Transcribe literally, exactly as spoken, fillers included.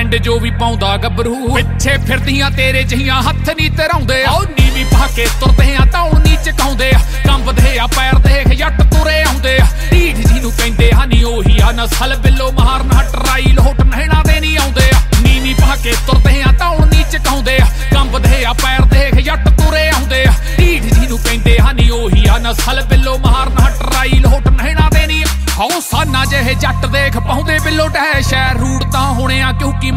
ਪਿੰਡ ਜੋ ਵੀ ਪਾਉਂਦਾ ਗੱਭਰੂ ਪਿੱਛੇ ਫਿਰਦੀਆਂ ਤੇਰੇ ਜਿਹੀਆਂ ਹੱਥ ਨਹੀਂ ਧਰਾਉਂਦੇ ਆਓ ਨੀਵੀਂ ਪਾ ਕੇ ਤੁਰਦੇ ਆ ਧੌਣ ਨੀ ਚਕਾਉਂਦੇ ਆ ਕੰਬਦੇ ਆ ਪੈਰ ਦੇਖ ਜੱਟ ਤੁਰੇ ਆਉਂਦੇ ਆ ਢੀਠ ਜੀ ਨੂੰ ਕਹਿੰਦੇ ਆ ਨੀ ਉਹੀ ਆ ਨਸਲ ਬਿੱਲੋ ਮਾਰਨ ਹਟਰਾਈ ਲੋਟ ਨਹਿਣਾ ਦੇ ਨਹੀਂ ਆਉਂਦੇ ਆ ਨੀਵੀਂ ਪਾ ਕੇ ਤੁਰਦੇ ਆ ਧੌਣ ਨੀ ਚਕਾਉਂਦੇ ਆ ਕੰਬਦੇ ਆ ਪੈਰ ਦੇਖ ਜੱਟ ਤੁਰੇ ਆਉਂਦੇ ਆ ਢੀਠ ਜੀ ਨੂੰ ਕਹਿੰਦੇ ਆ ਨੀ ਉਹੀ ਆ ਨਸਲ ਬਿੱਲੋ ਮਾਰਨ ਹਟਰਾਈ ਲੋਟ ਨਹਿਣਾ ਦੇ ਨਹੀਂ ਹਉ ਸਾਨਾ ਜਿਹੇ ਜੱਟ ਦੇਖ ਪਾਉਂਦੇ ਬਿੱਲੋ ਟਹਿ ਸ਼ਹਿਰ ਰੂੜ ਤਾਂ ਹੋਣੇ ਆ ਕਿਉਂਕਿ